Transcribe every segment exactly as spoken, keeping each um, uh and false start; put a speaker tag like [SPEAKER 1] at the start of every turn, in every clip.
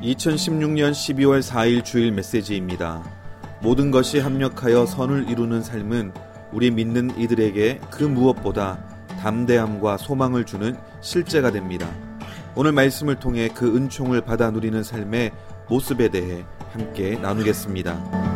[SPEAKER 1] 이천십육년 십이월 사일 주일 메시지입니다. 모든 것이 합력하여 선을 이루는 삶은 우리 믿는 이들에게 그 무엇보다 담대함과 소망을 주는 실제가 됩니다. 오늘 말씀을 통해 그 은총을 받아 누리는 삶의 모습에 대해 함께 나누겠습니다.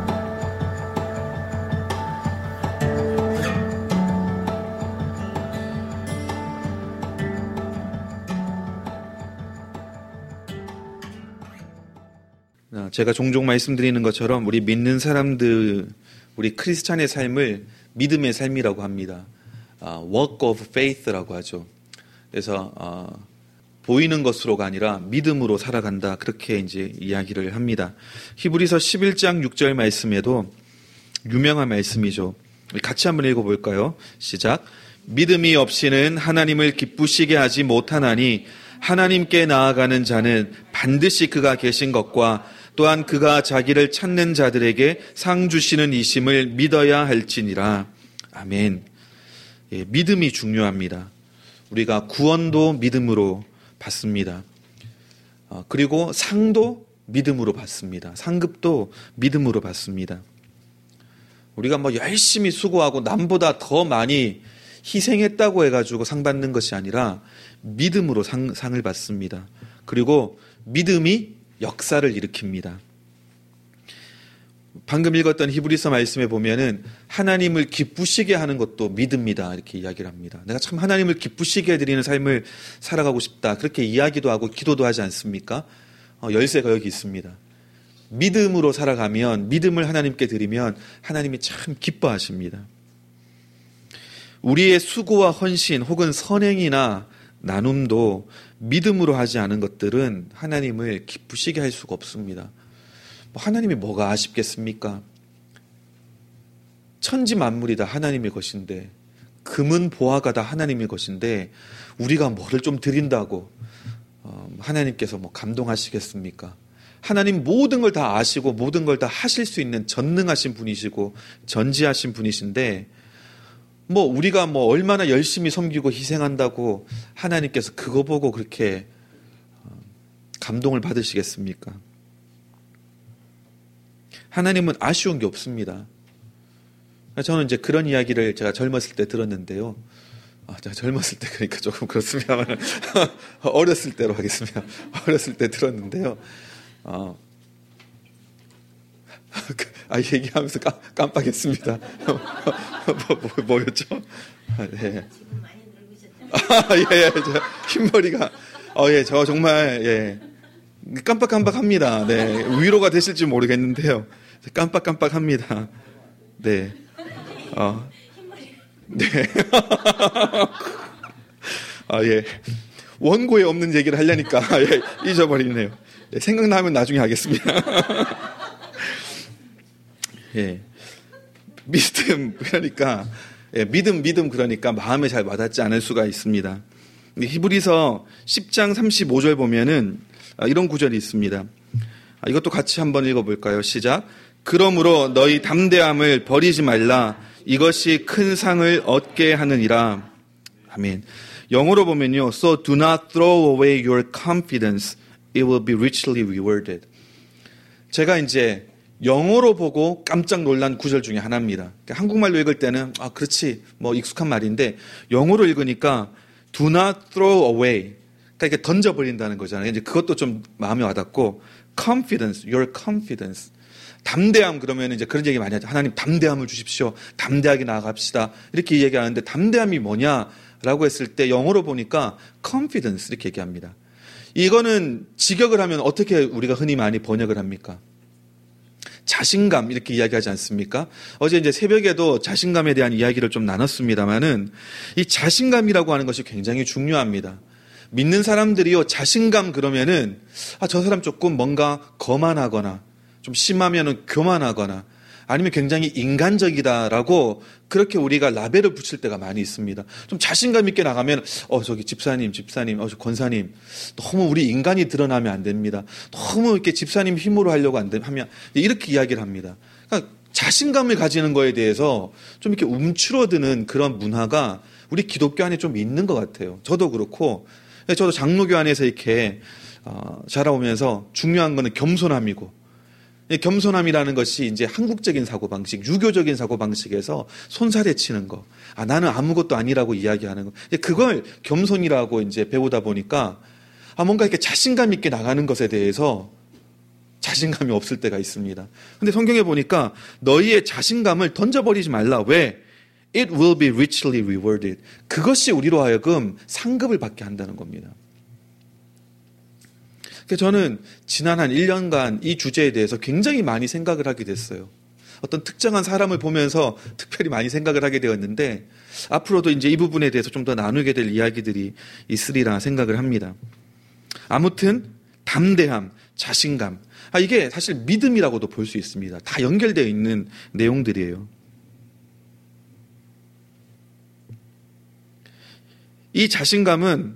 [SPEAKER 1] 제가 종종 말씀드리는 것처럼 우리 믿는 사람들, 우리 크리스찬의 삶을 믿음의 삶이라고 합니다. 어, work of faith라고 하죠. 그래서 어, 보이는 것으로가 아니라 믿음으로 살아간다, 그렇게 이제 이야기를 합니다. 히브리서 십일장 육절 말씀에도 유명한 말씀이죠. 같이 한번 읽어볼까요? 시작. 믿음이 없이는 하나님을 기쁘시게 하지 못하나니 하나님께 나아가는 자는 반드시 그가 계신 것과 또한 그가 자기를 찾는 자들에게 상 주시는 이심을 믿어야 할지니라. 아멘. 예, 믿음이 중요합니다. 우리가 구원도 믿음으로 받습니다. 어, 그리고 상도 믿음으로 받습니다. 상급도 믿음으로 받습니다. 우리가 뭐 열심히 수고하고 남보다 더 많이 희생했다고 해가지고 상 받는 것이 아니라 믿음으로 상, 상을 받습니다. 그리고 믿음이 역사를 일으킵니다. 방금 읽었던 히브리서 말씀에 보면은 하나님을 기쁘시게 하는 것도 믿음이다, 이렇게 이야기를 합니다. 내가 참 하나님을 기쁘시게 해드리는 삶을 살아가고 싶다, 그렇게 이야기도 하고 기도도 하지 않습니까? 어, 열쇠가 여기 있습니다. 믿음으로 살아가면, 믿음을 하나님께 드리면 하나님이 참 기뻐하십니다. 우리의 수고와 헌신 혹은 선행이나 나눔도 믿음으로 하지 않은 것들은 하나님을 기쁘시게 할 수가 없습니다. 하나님이 뭐가 아쉽겠습니까? 천지 만물이 다 하나님의 것인데, 금은 보화가 다 하나님의 것인데 우리가 뭐를 좀 드린다고 어, 하나님께서 뭐 감동하시겠습니까? 하나님 모든 걸 다 아시고 모든 걸 다 하실 수 있는 전능하신 분이시고 전지하신 분이신데, 뭐 우리가 뭐 얼마나 열심히 섬기고 희생한다고 하나님께서 그거 보고 그렇게 감동을 받으시겠습니까? 하나님은 아쉬운 게 없습니다. 저는 이제 그런 이야기를 제가 젊었을 때 들었는데요. 아, 제가 젊었을 때 그러니까 조금 그렇습니다만 어렸을 때로 하겠습니다. 어렸을 때 들었는데요. 어, 아, 얘기하면서 깜, 깜빡했습니다. 뭐, 뭐, 뭐였죠? 아, 네. 아, 예, 예, 저, 흰머리가, 어, 예, 저 정말, 예, 깜빡깜빡합니다. 네, 위로가 되실지 모르겠는데요. 깜빡깜빡합니다. 네, 어, 네. 아, 예. 원고에 없는 얘기를 하려니까, 예, 잊어버리네요. 예, 생각나면 나중에 하겠습니다. 예, 믿음 그러니까 예, 믿음 믿음 그러니까 마음에 잘 와닿지 않을 수가 있습니다. 히브리서 십장 삼십오절 보면은 이런 구절이 있습니다. 이것도 같이 한번 읽어볼까요? 시작. 그러므로 너희 담대함을 버리지 말라. 이것이 큰 상을 얻게 하느니라. 아멘. 영어로 보면요, So do not throw away your confidence. It will be richly rewarded. 제가 이제 영어로 보고 깜짝 놀란 구절 중에 하나입니다. 한국말로 읽을 때는 아 그렇지 뭐 익숙한 말인데 영어로 읽으니까 do not throw away, 그러니까 이렇게 던져버린다는 거잖아요. 이제 그것도 좀 마음에 와닿고 confidence, your confidence, 담대함 그러면 이제 그런 얘기 많이 하죠. 하나님 담대함을 주십시오. 담대하게 나아갑시다. 이렇게 얘기하는데 담대함이 뭐냐라고 했을 때 영어로 보니까 confidence 이렇게 얘기합니다. 이거는 직역을 하면 어떻게 우리가 흔히 많이 번역을 합니까? 자신감 이렇게 이야기하지 않습니까? 어제 이제 새벽에도 자신감에 대한 이야기를 좀 나눴습니다만은 이 자신감이라고 하는 것이 굉장히 중요합니다. 믿는 사람들이요, 자신감 그러면은 아, 저 사람 조금 뭔가 거만하거나 좀 심하면은 교만하거나 아니면 굉장히 인간적이다라고 그렇게 우리가 라벨을 붙일 때가 많이 있습니다. 좀 자신감 있게 나가면 어 저기 집사님, 집사님, 어 저 권사님 너무 우리 인간이 드러나면 안 됩니다. 너무 이렇게 집사님 힘으로 하려고 안 되면 이렇게 이야기를 합니다. 그러니까 자신감을 가지는 거에 대해서 좀 이렇게 움츠러드는 그런 문화가 우리 기독교 안에 좀 있는 것 같아요. 저도 그렇고 저도 장로교 안에서 이렇게 어, 자라오면서 중요한 거는 겸손함이고, 이 겸손함이라는 것이 이제 한국적인 사고방식, 유교적인 사고방식에서 손살에 치는 거. 아, 나는 아무것도 아니라고 이야기하는 거. 그걸 겸손이라고 이제 배우다 보니까, 아, 뭔가 이렇게 자신감 있게 나가는 것에 대해서 자신감이 없을 때가 있습니다. 근데 성경에 보니까 너희의 자신감을 던져버리지 말라. 왜? It will be richly rewarded. 그것이 우리로 하여금 상급을 받게 한다는 겁니다. 저는 지난 한 일 년간 이 주제에 대해서 굉장히 많이 생각을 하게 됐어요. 어떤 특정한 사람을 보면서 특별히 많이 생각을 하게 되었는데 앞으로도 이제 이 부분에 대해서 좀 더 나누게 될 이야기들이 있으리라 생각을 합니다. 아무튼 담대함, 자신감, 아, 이게 사실 믿음이라고도 볼 수 있습니다. 다 연결되어 있는 내용들이에요. 이 자신감은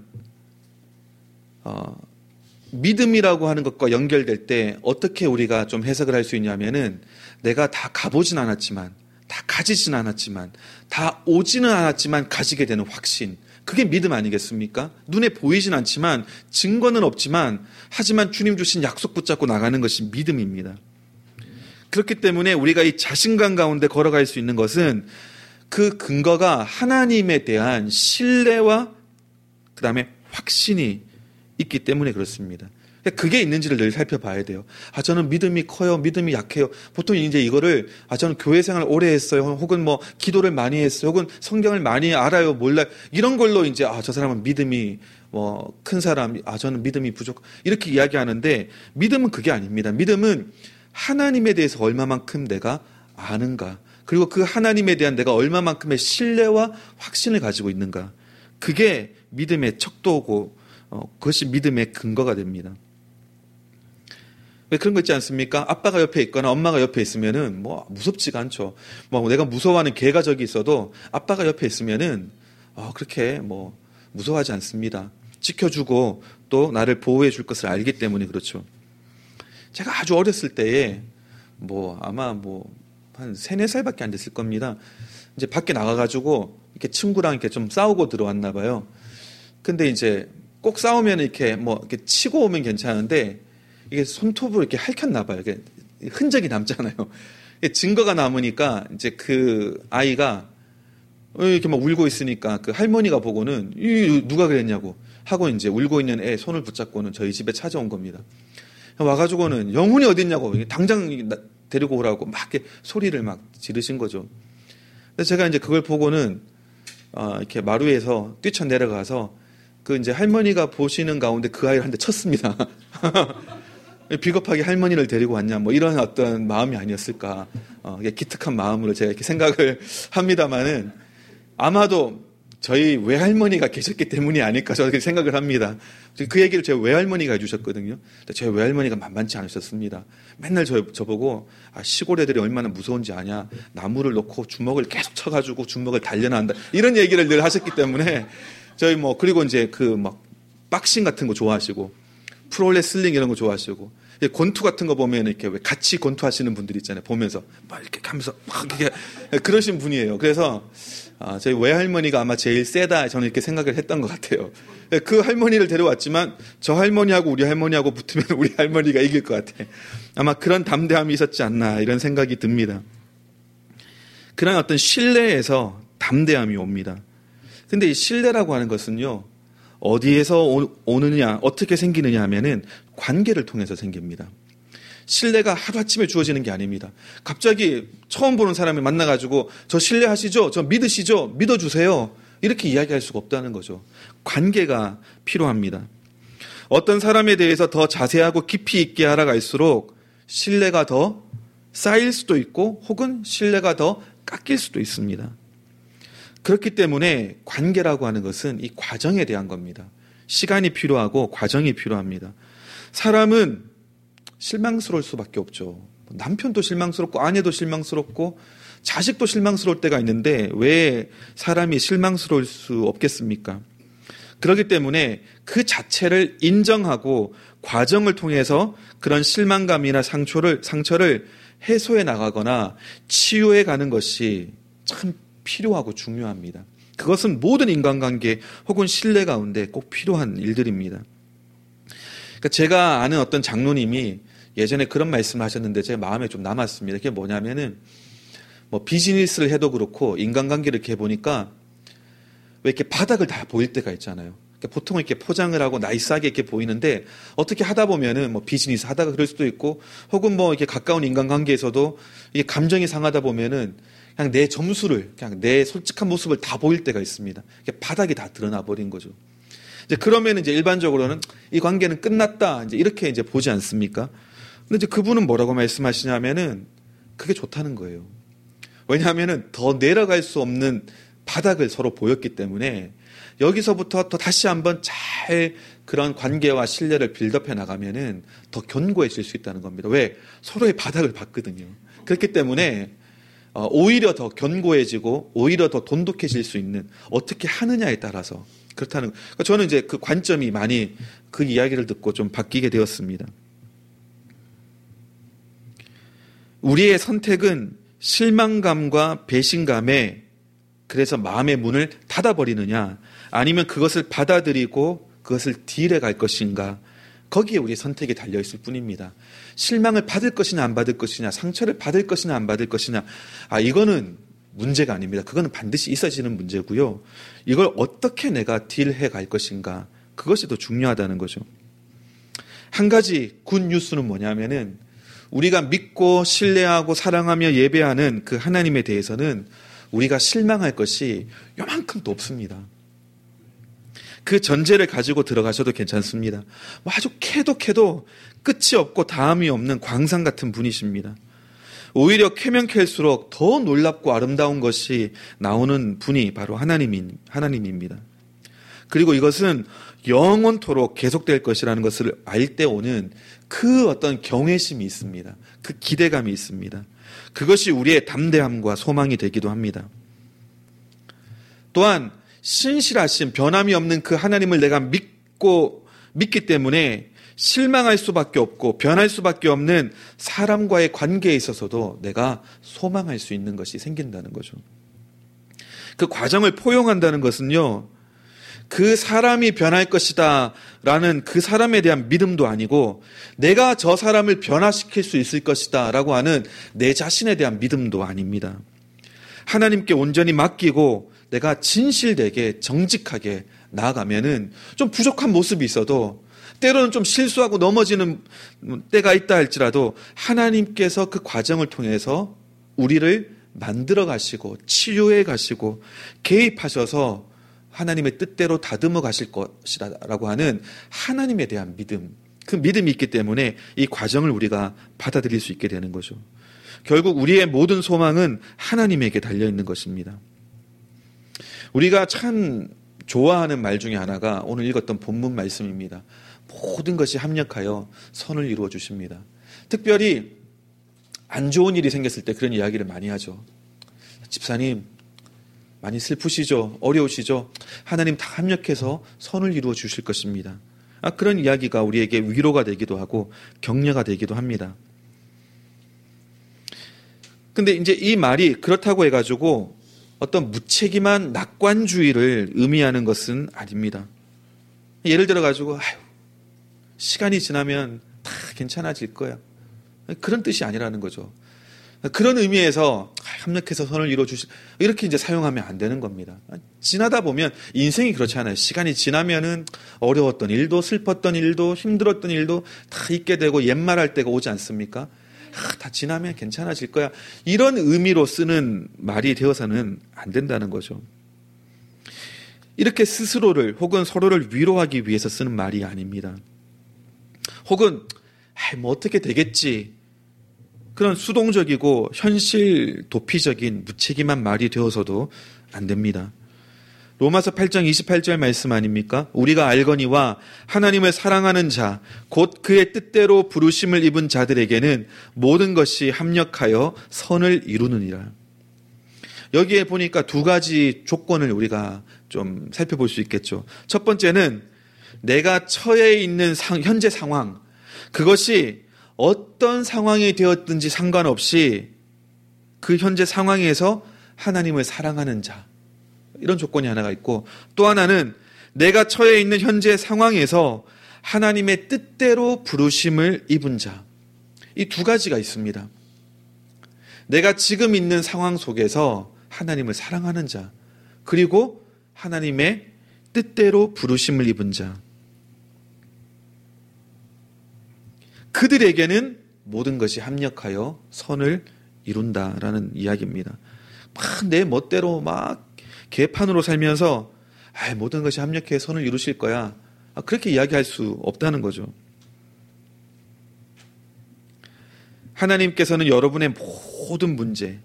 [SPEAKER 1] 어, 믿음이라고 하는 것과 연결될 때 어떻게 우리가 좀 해석을 할 수 있냐면은 내가 다 가보진 않았지만, 다 가지진 않았지만, 다 오지는 않았지만 가지게 되는 확신. 그게 믿음 아니겠습니까? 눈에 보이진 않지만, 증거는 없지만, 하지만 주님 주신 약속 붙잡고 나가는 것이 믿음입니다. 그렇기 때문에 우리가 이 자신감 가운데 걸어갈 수 있는 것은 그 근거가 하나님에 대한 신뢰와 그 다음에 확신이 있기 때문에 그렇습니다. 그게 있는지를 늘 살펴봐야 돼요. 아, 저는 믿음이 커요. 믿음이 약해요. 보통 이제 이거를, 아, 저는 교회 생활 오래 했어요. 혹은 뭐, 기도를 많이 했어요. 혹은 성경을 많이 알아요. 몰라요. 이런 걸로 이제, 아, 저 사람은 믿음이, 뭐, 큰 사람, 아, 저는 믿음이 부족. 이렇게 이야기하는데, 믿음은 그게 아닙니다. 믿음은 하나님에 대해서 얼마만큼 내가 아는가. 그리고 그 하나님에 대한 내가 얼마만큼의 신뢰와 확신을 가지고 있는가. 그게 믿음의 척도고, 어, 그것이 믿음의 근거가 됩니다. 왜 그런 거 있지 않습니까? 아빠가 옆에 있거나 엄마가 옆에 있으면은 뭐 무섭지가 않죠. 뭐 내가 무서워하는 개가 저기 있어도 아빠가 옆에 있으면은 어, 그렇게 뭐 무서워하지 않습니다. 지켜주고 또 나를 보호해 줄 것을 알기 때문에 그렇죠. 제가 아주 어렸을 때에 뭐 아마 뭐 한 세네 살밖에 안 됐을 겁니다. 이제 밖에 나가가지고 이렇게 친구랑 이렇게 좀 싸우고 들어왔나 봐요. 근데 이제 꼭 싸우면 이렇게 뭐 이렇게 치고 오면 괜찮은데 이게 손톱으로 이렇게 핥혔나 봐요. 이게 흔적이 남잖아요. 증거가 남으니까 이제 그 아이가 이렇게 막 울고 있으니까 그 할머니가 보고는 이 누가 그랬냐고 하고 이제 울고 있는 애 손을 붙잡고는 저희 집에 찾아온 겁니다. 와가지고는 영훈이 어딨냐고 당장 데리고 오라고 막 이렇게 소리를 막 지르신 거죠. 그래서 제가 이제 그걸 보고는 어 이렇게 마루에서 뛰쳐 내려가서 그 이제 할머니가 보시는 가운데 그 아이를 한 대 쳤습니다. 비겁하게 할머니를 데리고 왔냐, 뭐 이런 어떤 마음이 아니었을까. 어, 기특한 마음으로 제가 이렇게 생각을 합니다만은 아마도 저희 외할머니가 계셨기 때문이 아닐까 저렇게 생각을 합니다. 그 얘기를 제 외할머니가 해주셨거든요. 제 외할머니가 만만치 않으셨습니다. 맨날 저, 저보고 아, 시골 애들이 얼마나 무서운지 아냐. 나무를 놓고 주먹을 계속 쳐가지고 주먹을 단련한다. 이런 얘기를 늘 하셨기 때문에 저희 뭐 그리고 이제 그 막 박싱 같은 거 좋아하시고 프로레슬링 이런 거 좋아하시고 권투 같은 거 보면 이렇게 왜 같이 권투하시는 분들 있잖아요. 보면서 막 이렇게 하면서 막 이렇게 그러신 분이에요. 그래서 아, 저희 외할머니가 아마 제일 세다 저는 이렇게 생각을 했던 것 같아요. 그 할머니를 데려왔지만 저 할머니하고 우리 할머니하고 붙으면 우리 할머니가 이길 것 같아. 아마 그런 담대함이 있었지 않나 이런 생각이 듭니다. 그런 어떤 신뢰에서 담대함이 옵니다. 근데 이 신뢰라고 하는 것은요. 어디에서 오, 오느냐 어떻게 생기느냐 하면은 관계를 통해서 생깁니다. 신뢰가 하루아침에 주어지는 게 아닙니다. 갑자기 처음 보는 사람을 만나가지고 저 신뢰하시죠? 저 믿으시죠? 믿어주세요. 이렇게 이야기할 수가 없다는 거죠. 관계가 필요합니다. 어떤 사람에 대해서 더 자세하고 깊이 있게 알아갈수록 신뢰가 더 쌓일 수도 있고 혹은 신뢰가 더 깎일 수도 있습니다. 그렇기 때문에 관계라고 하는 것은 이 과정에 대한 겁니다. 시간이 필요하고 과정이 필요합니다. 사람은 실망스러울 수밖에 없죠. 남편도 실망스럽고 아내도 실망스럽고 자식도 실망스러울 때가 있는데 왜 사람이 실망스러울 수 없겠습니까? 그렇기 때문에 그 자체를 인정하고 과정을 통해서 그런 실망감이나 상처를, 상처를 해소해 나가거나 치유해 가는 것이 참 필요하고 중요합니다. 그것은 모든 인간관계 혹은 신뢰 가운데 꼭 필요한 일들입니다. 그러니까 제가 아는 어떤 장로님이 예전에 그런 말씀을 하셨는데 제 마음에 좀 남았습니다. 그게 뭐냐면은 뭐 비즈니스를 해도 그렇고 인간관계를 이렇게 해보니까 왜 이렇게 바닥을 다 보일 때가 있잖아요. 그러니까 보통 이렇게 포장을 하고 나이스하게 이렇게 보이는데 어떻게 하다 보면은 뭐 비즈니스 하다가 그럴 수도 있고 혹은 뭐 이렇게 가까운 인간관계에서도 이게 감정이 상하다 보면은 그냥 내 점수를 그냥 내 솔직한 모습을 다 보일 때가 있습니다. 바닥이 다 드러나 버린 거죠. 이제 그러면 이제 일반적으로는 이 관계는 끝났다 이제 이렇게 이제 보지 않습니까? 근데 이제 그분은 뭐라고 말씀하시냐면은 그게 좋다는 거예요. 왜냐하면은 더 내려갈 수 없는 바닥을 서로 보였기 때문에 여기서부터 또 다시 한번 잘 그런 관계와 신뢰를 빌드업해 나가면은 더 견고해질 수 있다는 겁니다. 왜? 서로의 바닥을 봤거든요. 그렇기 때문에 오히려 더 견고해지고 오히려 더 돈독해질 수 있는 어떻게 하느냐에 따라서 그렇다는 그러니까 저는 이제 그 관점이 많이 그 이야기를 듣고 좀 바뀌게 되었습니다. 우리의 선택은 실망감과 배신감에 그래서 마음의 문을 닫아버리느냐 아니면 그것을 받아들이고 그것을 딜해 갈 것인가 거기에 우리의 선택이 달려있을 뿐입니다. 실망을 받을 것이냐 안 받을 것이냐 상처를 받을 것이냐 안 받을 것이냐 아 이거는 문제가 아닙니다. 그거는 반드시 있어지는 문제고요. 이걸 어떻게 내가 딜해 갈 것인가 그것이 더 중요하다는 거죠. 한 가지 굿 뉴스는 뭐냐면은 우리가 믿고 신뢰하고 사랑하며 예배하는 그 하나님에 대해서는 우리가 실망할 것이 요만큼도 없습니다. 그 전제를 가지고 들어가셔도 괜찮습니다. 뭐 아주 캐도 캐도 끝이 없고 다음이 없는 광산 같은 분이십니다. 오히려 캐면 캘수록 더 놀랍고 아름다운 것이 나오는 분이 바로 하나님인, 하나님입니다. 그리고 이것은 영원토록 계속될 것이라는 것을 알 때 오는 그 어떤 경외심이 있습니다. 그 기대감이 있습니다. 그것이 우리의 담대함과 소망이 되기도 합니다. 또한 신실하신 변함이 없는 그 하나님을 내가 믿고 믿기 때문에 실망할 수밖에 없고 변할 수밖에 없는 사람과의 관계에 있어서도 내가 소망할 수 있는 것이 생긴다는 거죠. 그 과정을 포용한다는 것은요. 그 사람이 변할 것이다 라는 그 사람에 대한 믿음도 아니고 내가 저 사람을 변화시킬 수 있을 것이다 라고 하는 내 자신에 대한 믿음도 아닙니다. 하나님께 온전히 맡기고 내가 진실되게 정직하게 나아가면은 좀 부족한 모습이 있어도 때로는 좀 실수하고 넘어지는 때가 있다 할지라도 하나님께서 그 과정을 통해서 우리를 만들어 가시고 치유해 가시고 개입하셔서 하나님의 뜻대로 다듬어 가실 것이라고 하는 하나님에 대한 믿음, 그 믿음이 있기 때문에 이 과정을 우리가 받아들일 수 있게 되는 거죠. 결국 우리의 모든 소망은 하나님에게 달려있는 것입니다. 우리가 참 좋아하는 말 중에 하나가 오늘 읽었던 본문 말씀입니다. 모든 것이 합력하여 선을 이루어 주십니다. 특별히 안 좋은 일이 생겼을 때 그런 이야기를 많이 하죠. 집사님 많이 슬프시죠? 어려우시죠? 하나님 다 합력해서 선을 이루어 주실 것입니다. 아, 그런 이야기가 우리에게 위로가 되기도 하고 격려가 되기도 합니다. 근데 이제 이 말이 그렇다고 해가지고 어떤 무책임한 낙관주의를 의미하는 것은 아닙니다. 예를 들어가지고 아유, 시간이 지나면 다 괜찮아질 거야. 그런 뜻이 아니라는 거죠. 그런 의미에서 합력해서 선을 이루어 주실 이렇게 이제 사용하면 안 되는 겁니다. 지나다 보면 인생이 그렇잖아요. 시간이 지나면은 어려웠던 일도 슬펐던 일도 힘들었던 일도 다 잊게 되고 옛말할 때가 오지 않습니까? 아, 다 지나면 괜찮아질 거야. 이런 의미로 쓰는 말이 되어서는 안 된다는 거죠. 이렇게 스스로를 혹은 서로를 위로하기 위해서 쓰는 말이 아닙니다. 혹은 아, 뭐 어떻게 되겠지. 그런 수동적이고 현실 도피적인 무책임한 말이 되어서도 안 됩니다. 로마서 팔 장 이십팔 절 말씀 아닙니까? 우리가 알거니와 하나님을 사랑하는 자, 곧 그의 뜻대로 부르심을 입은 자들에게는 모든 것이 합력하여 선을 이루느니라. 여기에 보니까 두 가지 조건을 우리가 좀 살펴볼 수 있겠죠. 첫 번째는 내가 처해 있는 상, 현재 상황, 그것이 어떤 상황이 되었든지 상관없이 그 현재 상황에서 하나님을 사랑하는 자, 이런 조건이 하나가 있고, 또 하나는 내가 처해 있는 현재 상황에서 하나님의 뜻대로 부르심을 입은 자. 이 두 가지가 있습니다. 내가 지금 있는 상황 속에서 하나님을 사랑하는 자, 그리고 하나님의 뜻대로 부르심을 입은 자. 그들에게는 모든 것이 합력하여 선을 이룬다라는 이야기입니다. 막 내 멋대로 막 개판으로 살면서 아, 모든 것이 합력해 선을 이루실 거야. 아, 그렇게 이야기할 수 없다는 거죠. 하나님께서는 여러분의 모든 문제,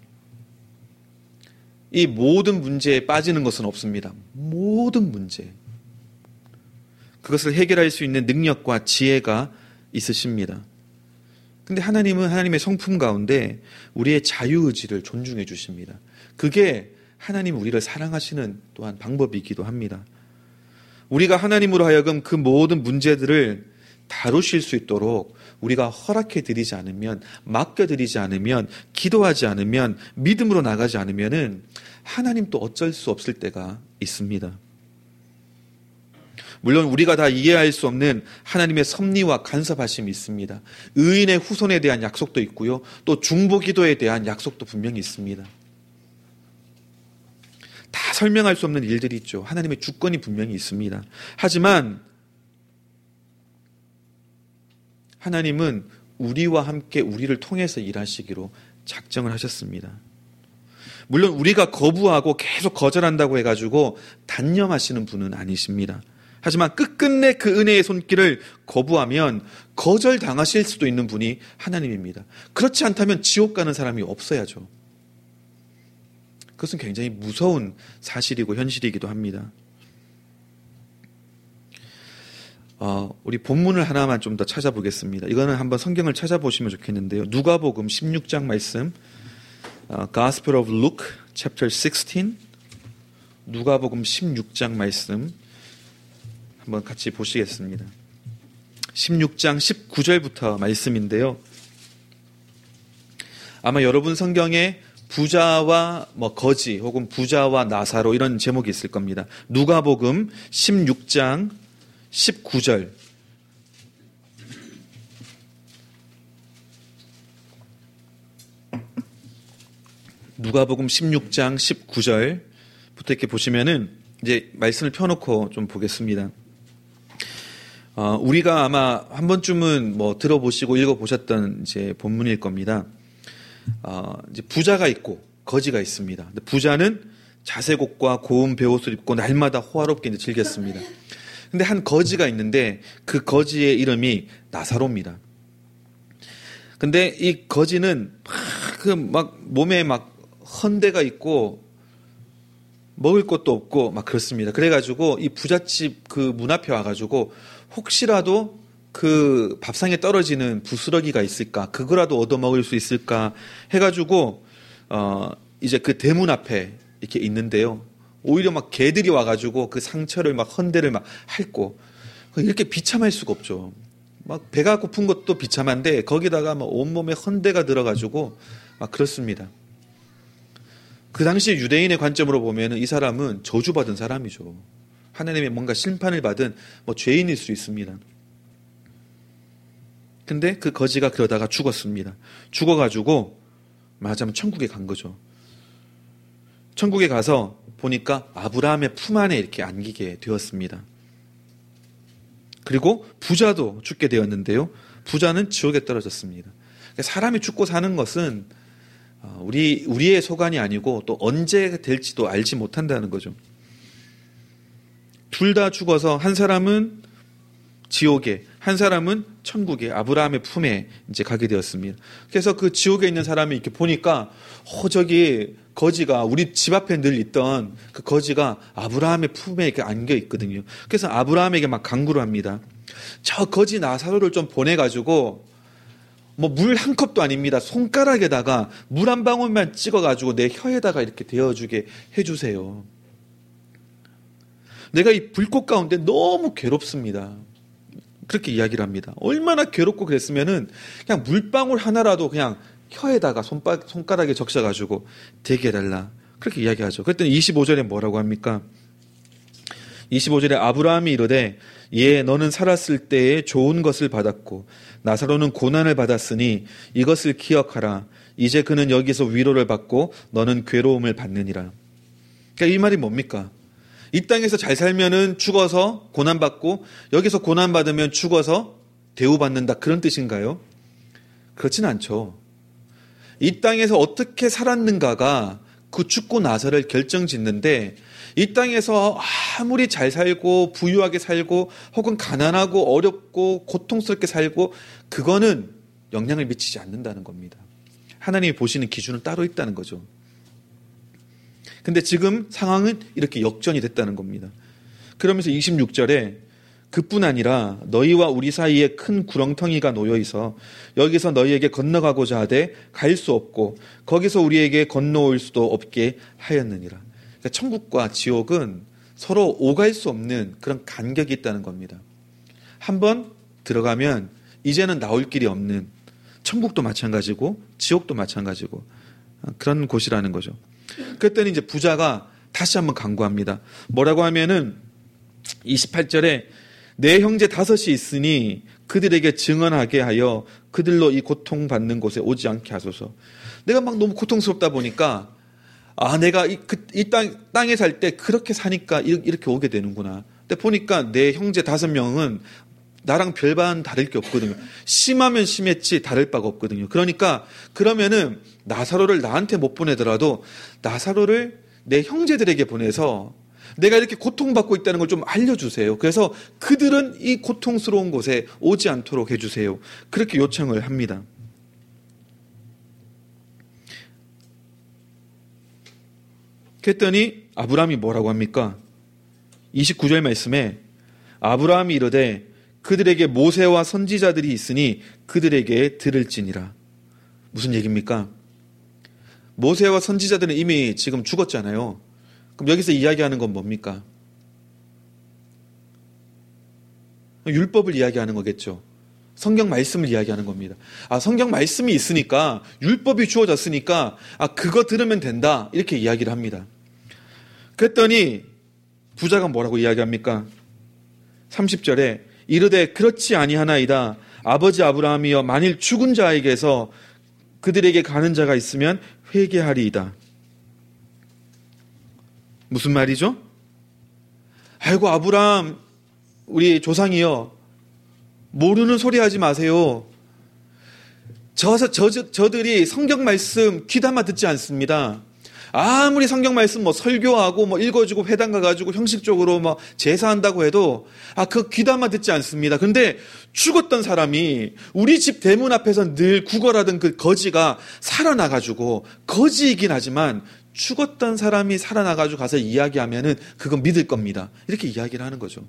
[SPEAKER 1] 이 모든 문제에 빠지는 것은 없습니다. 모든 문제. 그것을 해결할 수 있는 능력과 지혜가 있으십니다. 근데 하나님은 하나님의 성품 가운데 우리의 자유의지를 존중해 주십니다. 그게 하나님 우리를 사랑하시는 또한 방법이기도 합니다. 우리가 하나님으로 하여금 그 모든 문제들을 다루실 수 있도록 우리가 허락해 드리지 않으면, 맡겨 드리지 않으면, 기도하지 않으면, 믿음으로 나가지 않으면은 하나님 또 어쩔 수 없을 때가 있습니다. 물론 우리가 다 이해할 수 없는 하나님의 섭리와 간섭하심이 있습니다. 의인의 후손에 대한 약속도 있고요. 또 중보기도에 대한 약속도 분명히 있습니다. 다 설명할 수 없는 일들이 있죠. 하나님의 주권이 분명히 있습니다. 하지만 하나님은 우리와 함께 우리를 통해서 일하시기로 작정을 하셨습니다. 물론 우리가 거부하고 계속 거절한다고 해가지고 단념하시는 분은 아니십니다. 하지만 끝끝내 그 은혜의 손길을 거부하면 거절당하실 수도 있는 분이 하나님입니다. 그렇지 않다면 지옥 가는 사람이 없어야죠. 그것은 굉장히 무서운 사실이고 현실이기도 합니다. 어, 우리 본문을 하나만 좀 더 찾아보겠습니다. 이거는 한번 성경을 찾아보시면 좋겠는데요. 누가복음 십육 장 말씀, 어, Gospel of Luke, chapter sixteen, 누가복음 십육 장 말씀 한번 같이 보시겠습니다. 십육 장 십구 절부터 말씀인데요. 아마 여러분 성경에 부자와 뭐 거지 혹은 부자와 나사로 이런 제목이 있을 겁니다. 누가복음 십육 장 십구 절. 누가복음 십육 장 십구 절부터 이렇게 보시면은 이제 말씀을 펴놓고 좀 보겠습니다. 어, 우리가 아마 한 번쯤은 뭐 들어보시고 읽어보셨던 이제 본문일 겁니다. 어, 이제 부자가 있고 거지가 있습니다. 부자는 자색옷과 고운 베옷을 입고 날마다 호화롭게 이제 즐겼습니다. 근데 한 거지가 있는데 그 거지의 이름이 나사로입니다. 근데 이 거지는 그 막 몸에 막 헌대가 있고 먹을 것도 없고 막 그렇습니다. 그래가지고 이 부잣집 그 문 앞에 와가지고 혹시라도 그 밥상에 떨어지는 부스러기가 있을까, 그거라도 얻어먹을 수 있을까 해가지고 어 이제 그 대문 앞에 이렇게 있는데요. 오히려 막 개들이 와가지고 그 상처를 막 헌대를 막 핥고 이렇게 비참할 수가 없죠. 막 배가 고픈 것도 비참한데 거기다가 막 온몸에 헌대가 들어가지고 막 그렇습니다. 그 당시 유대인의 관점으로 보면 이 사람은 저주받은 사람이죠. 하나님의 뭔가 심판을 받은 뭐 죄인일 수 있습니다. 근데 그 거지가 그러다가 죽었습니다. 죽어가지고 말하자면 천국에 간 거죠. 천국에 가서 보니까 아브라함의 품 안에 이렇게 안기게 되었습니다. 그리고 부자도 죽게 되었는데요. 부자는 지옥에 떨어졌습니다. 사람이 죽고 사는 것은 우리, 우리의 소관이 아니고 또 언제 될지도 알지 못한다는 거죠. 둘 다 죽어서 한 사람은 지옥에, 한 사람은 천국에, 아브라함의 품에 이제 가게 되었습니다. 그래서 그 지옥에 있는 사람이 이렇게 보니까, 어, 저기 거지가, 우리 집 앞에 늘 있던 그 거지가 아브라함의 품에 이렇게 안겨 있거든요. 그래서 아브라함에게 막 강구를 합니다. 저 거지 나사로를 좀 보내가지고, 뭐 물 한 컵도 아닙니다. 손가락에다가 물 한 방울만 찍어가지고 내 혀에다가 이렇게 데워주게 해주세요. 내가 이 불꽃 가운데 너무 괴롭습니다. 그렇게 이야기를 합니다. 얼마나 괴롭고 그랬으면은 그냥 물방울 하나라도 그냥 혀에다가 손바, 손가락에 적셔가지고 되게 해달라. 그렇게 이야기하죠. 그랬더니 이십오 절에 뭐라고 합니까? 이십오 절에 아브라함이 이르되 예 너는 살았을 때에 좋은 것을 받았고 나사로는 고난을 받았으니 이것을 기억하라. 이제 그는 여기서 위로를 받고 너는 괴로움을 받느니라. 그러니까 이 말이 뭡니까? 이 땅에서 잘 살면은 죽어서 고난받고 여기서 고난받으면 죽어서 대우받는다, 그런 뜻인가요? 그렇진 않죠. 이 땅에서 어떻게 살았는가가 그 죽고 나서를 결정짓는데, 이 땅에서 아무리 잘 살고 부유하게 살고 혹은 가난하고 어렵고 고통스럽게 살고 그거는 영향을 미치지 않는다는 겁니다. 하나님이 보시는 기준은 따로 있다는 거죠. 근데 지금 상황은 이렇게 역전이 됐다는 겁니다. 그러면서 이십육 절에 그뿐 아니라 너희와 우리 사이에 큰 구렁텅이가 놓여 있어 여기서 너희에게 건너가고자 하되 갈 수 없고 거기서 우리에게 건너올 수도 없게 하였느니라. 그러니까 천국과 지옥은 서로 오갈 수 없는 그런 간격이 있다는 겁니다. 한번 들어가면 이제는 나올 길이 없는, 천국도 마찬가지고 지옥도 마찬가지고 그런 곳이라는 거죠. 그랬더니 이제 부자가 다시 한번 간구합니다. 뭐라고 하면은 이십팔 절에 내 형제 다섯이 있으니 그들에게 증언하게 하여 그들로 이 고통받는 곳에 오지 않게 하소서. 내가 막 너무 고통스럽다 보니까 아 내가 이, 그, 이 땅, 땅에 살 때 그렇게 사니까 이렇게 오게 되는구나. 근데 보니까 내 형제 다섯 명은 나랑 별반 다를 게 없거든요. 심하면 심했지 다를 바가 없거든요. 그러니까 그러면은 나사로를 나한테 못 보내더라도 나사로를 내 형제들에게 보내서 내가 이렇게 고통받고 있다는 걸 좀 알려주세요. 그래서 그들은 이 고통스러운 곳에 오지 않도록 해주세요. 그렇게 요청을 합니다. 그랬더니 아브라함이 뭐라고 합니까? 이십구 절 말씀에 아브라함이 이르되 그들에게 모세와 선지자들이 있으니 그들에게 들을지니라. 무슨 얘기입니까? 모세와 선지자들은 이미 지금 죽었잖아요. 그럼 여기서 이야기하는 건 뭡니까? 율법을 이야기하는 거겠죠. 성경 말씀을 이야기하는 겁니다. 아, 성경 말씀이 있으니까, 율법이 주어졌으니까, 아, 그거 들으면 된다. 이렇게 이야기를 합니다. 그랬더니, 부자가 뭐라고 이야기합니까? 삼십 절에, 이르되 그렇지 아니하나이다. 아버지 아브라함이여 만일 죽은 자에게서 그들에게 가는 자가 있으면 회개하리이다. 무슨 말이죠? 아이고 아브라함 우리 조상이여 모르는 소리 하지 마세요. 저, 저, 저들이 성경 말씀 귀담아 듣지 않습니다. 아무리 성경 말씀 뭐 설교하고 뭐 읽어주고 회당 가가지고 형식적으로 뭐 제사한다고 해도 아, 그 귀담아 듣지 않습니다. 근데 죽었던 사람이 우리 집 대문 앞에서 늘 구걸하던 그 거지가 살아나가지고 거지이긴 하지만 죽었던 사람이 살아나가지고 가서 이야기하면은 그건 믿을 겁니다. 이렇게 이야기를 하는 거죠.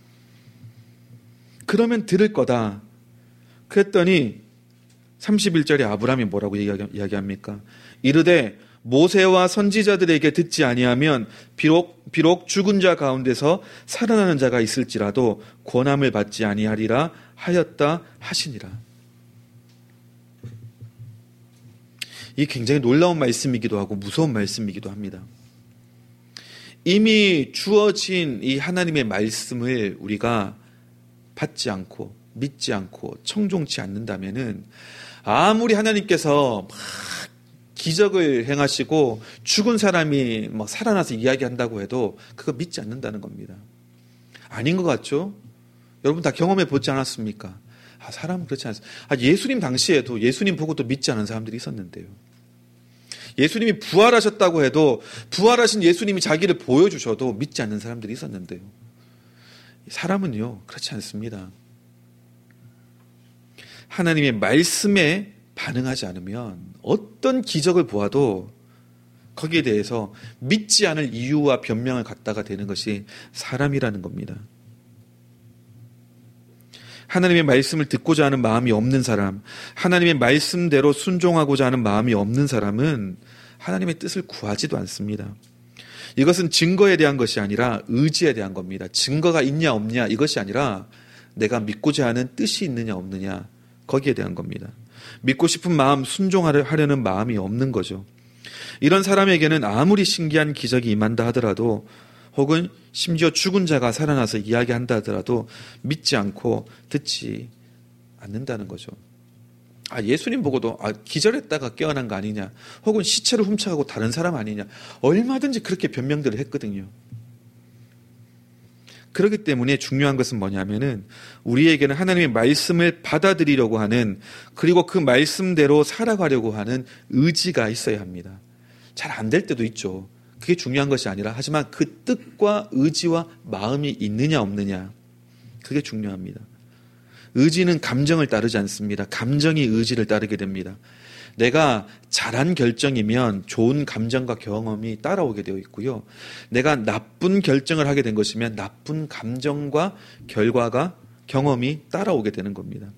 [SPEAKER 1] 그러면 들을 거다. 그랬더니 삼십일 절에 아브라함이 뭐라고 이야기합니까? 이르되 모세와 선지자들에게 듣지 아니하면 비록 비록 죽은 자 가운데서 살아나는 자가 있을지라도 권함을 받지 아니하리라 하였다 하시니라. 이 굉장히 놀라운 말씀이기도 하고 무서운 말씀이기도 합니다. 이미 주어진 이 하나님의 말씀을 우리가 받지 않고 믿지 않고 청종치 않는다면은 아무리 하나님께서 막 기적을 행하시고 죽은 사람이 뭐 살아나서 이야기한다고 해도 그거 믿지 않는다는 겁니다. 아닌 것 같죠? 여러분 다 경험해 보지 않았습니까? 아, 사람은 그렇지 않습니다. 아, 예수님 당시에도 예수님 보고도 믿지 않은 사람들이 있었는데요. 예수님이 부활하셨다고 해도 부활하신 예수님이 자기를 보여주셔도 믿지 않는 사람들이 있었는데요. 사람은요 그렇지 않습니다. 하나님의 말씀에 반응하지 않으면 어떤 기적을 보아도 거기에 대해서 믿지 않을 이유와 변명을 갖다가 되는 것이 사람이라는 겁니다. 하나님의 말씀을 듣고자 하는 마음이 없는 사람, 하나님의 말씀대로 순종하고자 하는 마음이 없는 사람은 하나님의 뜻을 구하지도 않습니다. 이것은 증거에 대한 것이 아니라 의지에 대한 겁니다. 증거가 있냐 없냐 이것이 아니라 내가 믿고자 하는 뜻이 있느냐 없느냐 거기에 대한 겁니다. 믿고 싶은 마음, 순종하려는 마음이 없는 거죠. 이런 사람에게는 아무리 신기한 기적이 임한다 하더라도 혹은 심지어 죽은 자가 살아나서 이야기한다 하더라도 믿지 않고 듣지 않는다는 거죠. 아, 예수님 보고도 아, 기절했다가 깨어난 거 아니냐, 혹은 시체를 훔쳐가고 다른 사람 아니냐, 얼마든지 그렇게 변명들을 했거든요. 그렇기 때문에 중요한 것은 뭐냐면은 우리에게는 하나님의 말씀을 받아들이려고 하는, 그리고 그 말씀대로 살아가려고 하는 의지가 있어야 합니다. 잘 안 될 때도 있죠. 그게 중요한 것이 아니라, 하지만 그 뜻과 의지와 마음이 있느냐 없느냐, 그게 중요합니다. 의지는 감정을 따르지 않습니다. 감정이 의지를 따르게 됩니다. 내가 잘한 결정이면 좋은 감정과 경험이 따라오게 되어 있고요. 내가 나쁜 결정을 하게 된 것이면 나쁜 감정과 결과가, 경험이 따라오게 되는 겁니다.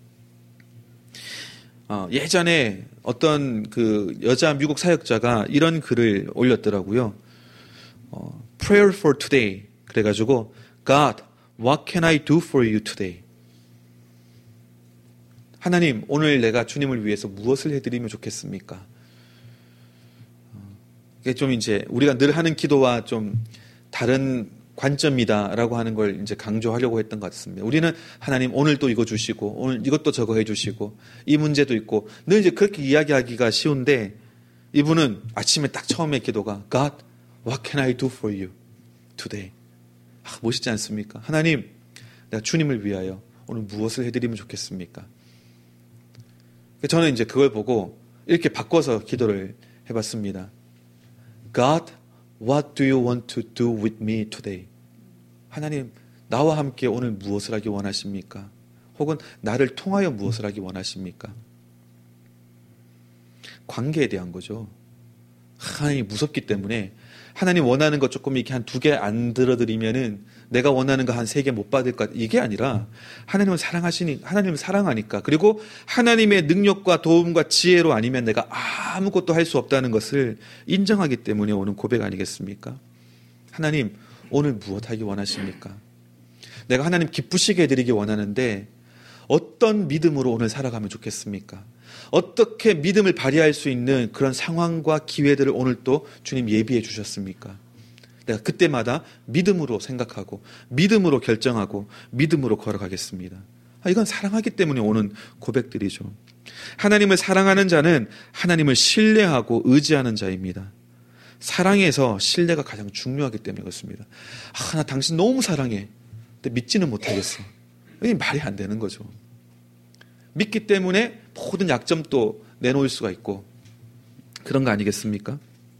[SPEAKER 1] 어, 예전에 어떤 그 여자 미국 사역자가 이런 글을 올렸더라고요. 어, Prayer for today. 그래가지고 God, what can I do for you today? 하나님, 오늘 내가 주님을 위해서 무엇을 해드리면 좋겠습니까? 이게 좀 이제 우리가 늘 하는 기도와 좀 다른 관점이다라고 하는 걸 이제 강조하려고 했던 것 같습니다. 우리는 하나님 오늘 또 이거 주시고, 오늘 이것도 저거 해주시고, 이 문제도 있고, 늘 이제 그렇게 이야기하기가 쉬운데, 이분은 아침에 딱 처음에 기도가 God, what can I do for you today? 아, 멋있지 않습니까? 하나님, 내가 주님을 위하여 오늘 무엇을 해드리면 좋겠습니까? 저는 이제 그걸 보고 이렇게 바꿔서 기도를 해봤습니다. God, what do you want to do with me today? 하나님, 나와 함께 오늘 무엇을 하기 원하십니까? 혹은 나를 통하여 무엇을 하기 원하십니까? 관계에 대한 거죠. 하나님이 무섭기 때문에 하나님 원하는 것 조금 이렇게 한 두 개 안 들어드리면은 내가 원하는 거 한 세 개 못 받을 것, 이게 아니라 하나님을 사랑하시니, 하나님을 사랑하니까, 그리고 하나님의 능력과 도움과 지혜로 아니면 내가 아무것도 할 수 없다는 것을 인정하기 때문에 오는 고백 아니겠습니까? 하나님, 오늘 무엇 하기 원하십니까? 내가 하나님 기쁘시게 해드리기 원하는데 어떤 믿음으로 오늘 살아가면 좋겠습니까? 어떻게 믿음을 발휘할 수 있는 그런 상황과 기회들을 오늘 또 주님 예비해 주셨습니까? 내가 그때마다 믿음으로 생각하고 믿음으로 결정하고 믿음으로 걸어가겠습니다. 아, 이건 사랑하기 때문에 오는 고백들이죠. 하나님을 사랑하는 자는 하나님을 신뢰하고 의지하는 자입니다. 사랑에서 신뢰가 가장 중요하기 때문에 그렇습니다. 아, 나 당신 너무 사랑해. 근데 믿지는 못하겠어. 이게 말이 안 되는 거죠. 믿기 때문에 모든 약점도 내놓을 수가 있고 그런 거 아니겠습니까?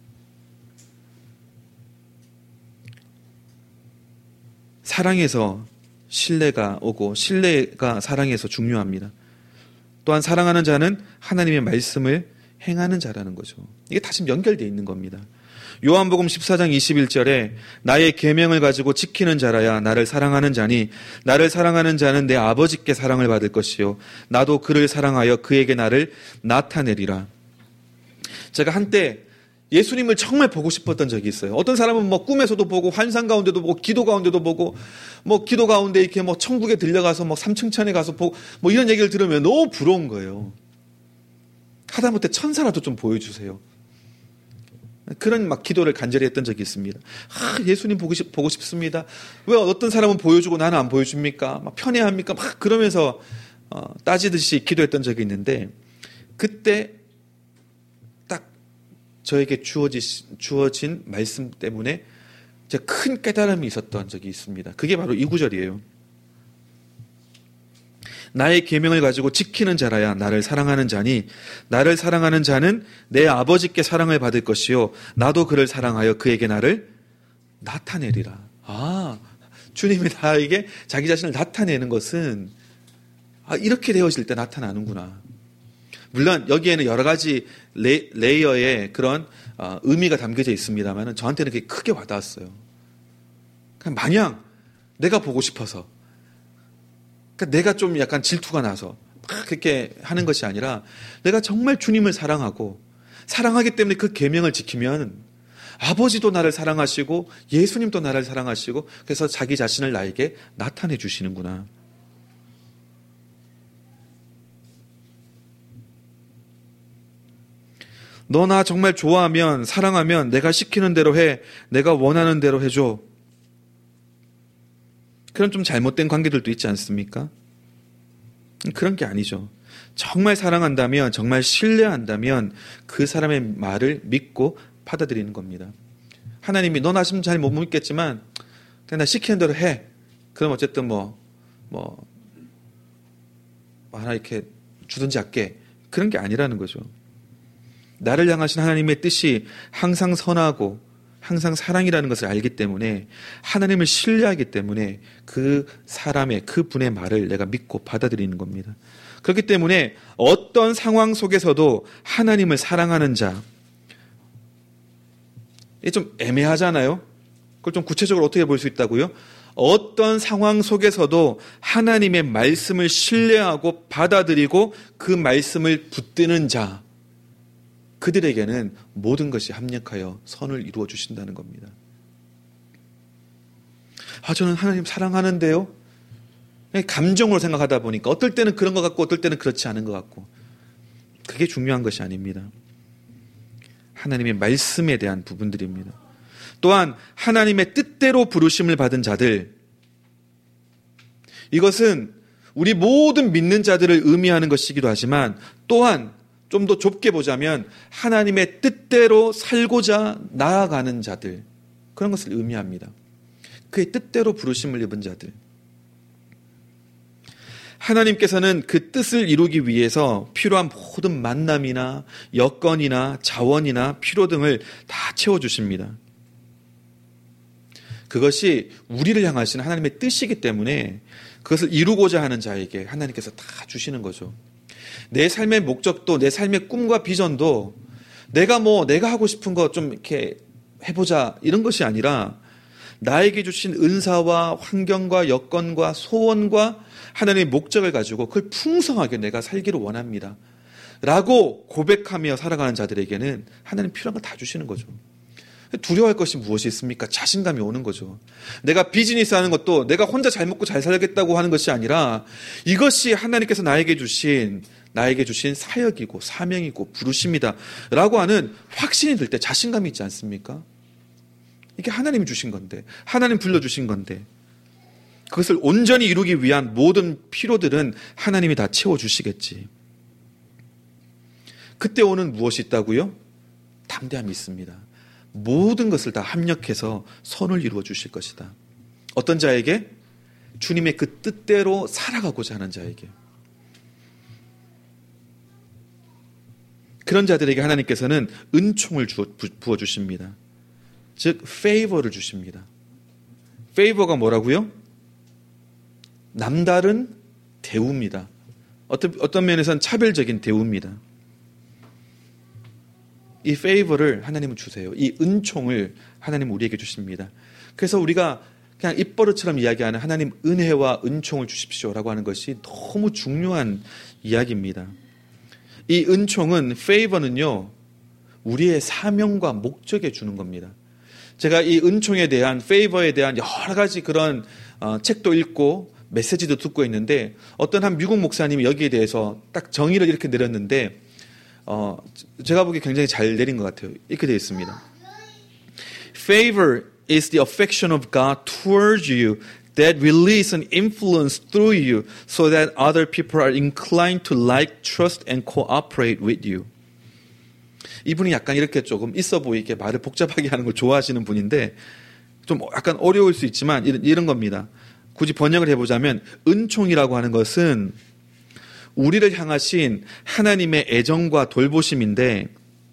[SPEAKER 1] 사랑에서 신뢰가 오고 신뢰가 사랑에서 중요합니다. 또한 사랑하는 자는 하나님의 말씀을 행하는 자라는 거죠. 이게 다시 연결되어 있는 겁니다. 요한복음 십사 장 이십일 절에 나의 계명을 가지고 지키는 자라야 나를 사랑하는 자니 나를 사랑하는 자는 내 아버지께 사랑을 받을 것이요 나도 그를 사랑하여 그에게 나를 나타내리라. 제가 한때 예수님을 정말 보고 싶었던 적이 있어요. 어떤 사람은 뭐 꿈에서도 보고 환상 가운데도 보고 기도 가운데도 보고 뭐 기도 가운데 이렇게 뭐 천국에 들려가서 뭐 삼층천에 가서 보고 뭐 이런 얘기를 들으면 너무 부러운 거예요. 하다못해 천사라도 좀 보여주세요. 그런 막 기도를 간절히 했던 적이 있습니다. 아, 예수님 보고, 싶, 보고 싶습니다. 왜 어떤 사람은 보여주고 나는 안 보여줍니까? 막 편애합니까? 막 그러면서 어, 따지듯이 기도했던 적이 있는데 그때 딱 저에게 주어지, 주어진 말씀 때문에 제가 큰 깨달음이 있었던 적이 있습니다. 그게 바로 이 구절이에요. 나의 계명을 가지고 지키는 자라야 나를 사랑하는 자니 나를 사랑하는 자는 내 아버지께 사랑을 받을 것이요 나도 그를 사랑하여 그에게 나를 나타내리라. 아, 주님이 나에게 자기 자신을 나타내는 것은 아, 이렇게 되어질 때 나타나는구나. 물론 여기에는 여러 가지 레, 레이어의 그런 어, 의미가 담겨져 있습니다만 저한테는 그게 크게 와닿았어요. 그냥 마냥 내가 보고 싶어서 그러니까 내가 좀 약간 질투가 나서 막 그렇게 하는 것이 아니라 내가 정말 주님을 사랑하고 사랑하기 때문에 그 계명을 지키면 아버지도 나를 사랑하시고 예수님도 나를 사랑하시고 그래서 자기 자신을 나에게 나타내 주시는구나. 너 나 정말 좋아하면 사랑하면 내가 시키는 대로 해. 내가 원하는 대로 해줘. 그런 좀 잘못된 관계들도 있지 않습니까? 그런 게 아니죠. 정말 사랑한다면, 정말 신뢰한다면 그 사람의 말을 믿고 받아들이는 겁니다. 하나님이 너 나 지금 잘 못 믿겠지만 그냥 나 시키는 대로 해. 그럼 어쨌든 뭐, 뭐, 뭐 하나 이렇게 주든지 할게. 그런 게 아니라는 거죠. 나를 향하신 하나님의 뜻이 항상 선하고 항상 사랑이라는 것을 알기 때문에, 하나님을 신뢰하기 때문에 그 사람의, 그 분의 말을 내가 믿고 받아들이는 겁니다. 그렇기 때문에 어떤 상황 속에서도 하나님을 사랑하는 자, 이게 좀 애매하잖아요. 그걸 좀 구체적으로 어떻게 볼 수 있다고요? 어떤 상황 속에서도 하나님의 말씀을 신뢰하고 받아들이고 그 말씀을 붙드는 자, 그들에게는 모든 것이 합력하여 선을 이루어 주신다는 겁니다. 아, 저는 하나님 사랑하는데요? 감정으로 생각하다 보니까 어떨 때는 그런 것 같고 어떨 때는 그렇지 않은 것 같고, 그게 중요한 것이 아닙니다. 하나님의 말씀에 대한 부분들입니다. 또한 하나님의 뜻대로 부르심을 받은 자들, 이것은 우리 모든 믿는 자들을 의미하는 것이기도 하지만, 또한 좀 더 좁게 보자면 하나님의 뜻대로 살고자 나아가는 자들, 그런 것을 의미합니다. 그의 뜻대로 부르심을 입은 자들, 하나님께서는 그 뜻을 이루기 위해서 필요한 모든 만남이나 여건이나 자원이나 필요 등을 다 채워주십니다. 그것이 우리를 향하신 하나님의 뜻이기 때문에 그것을 이루고자 하는 자에게 하나님께서 다 주시는 거죠. 내 삶의 목적도, 내 삶의 꿈과 비전도 내가 뭐 내가 하고 싶은 거 좀 이렇게 해보자 이런 것이 아니라, 나에게 주신 은사와 환경과 여건과 소원과 하나님의 목적을 가지고 그걸 풍성하게 내가 살기를 원합니다 라고 고백하며 살아가는 자들에게는 하나님 필요한 걸 다 주시는 거죠. 두려워할 것이 무엇이 있습니까? 자신감이 오는 거죠. 내가 비즈니스 하는 것도 내가 혼자 잘 먹고 잘 살겠다고 하는 것이 아니라, 이것이 하나님께서 나에게 주신 나에게 주신 사역이고 사명이고 부르심이다 라고 하는 확신이 들 때 자신감이 있지 않습니까? 이게 하나님이 주신 건데, 하나님 불러주신 건데, 그것을 온전히 이루기 위한 모든 필요들은 하나님이 다 채워주시겠지. 그때 오는 무엇이 있다고요? 담대함이 있습니다. 모든 것을 다 합력해서 선을 이루어 주실 것이다. 어떤 자에게? 주님의 그 뜻대로 살아가고자 하는 자에게. 그런 자들에게 하나님께서는 은총을 부어주십니다. 즉 favor를 주십니다. favor가 뭐라고요? 남다른 대우입니다. 어떤, 어떤 면에서는 차별적인 대우입니다. 이 favor를 하나님은 주세요. 이 은총을 하나님은 우리에게 주십니다. 그래서 우리가 그냥 입버릇처럼 이야기하는 하나님 은혜와 은총을 주십시오라고 하는 것이 너무 중요한 이야기입니다. 이 은총은, favor는요, 우리의 사명과 목적에 주는 겁니다. 제가 이 은총에 대한, favor에 대한 여러 가지 그런 어, 책도 읽고 메시지도 듣고 있는데, 어떤 한 미국 목사님이 여기에 대해서 딱 정의를 이렇게 내렸는데, 어, 제가 보기에 굉장히 잘 내린 것 같아요. 이렇게 되어 있습니다. Favor is the affection of God towards you that release an influence through you so that other people are inclined to like, trust, and cooperate with you. 이분이 약간 이렇게 조금 있어 보이게 말을 복잡하게 하는 걸 좋아하시는 분인데, 좀 약간 어려울 수 있지만 이런, 이런 겁니다. 굳이 번역을 해보자면, 은총이라고 하는 것은 우리를 향하신 하나님의 애정과 돌보심인데,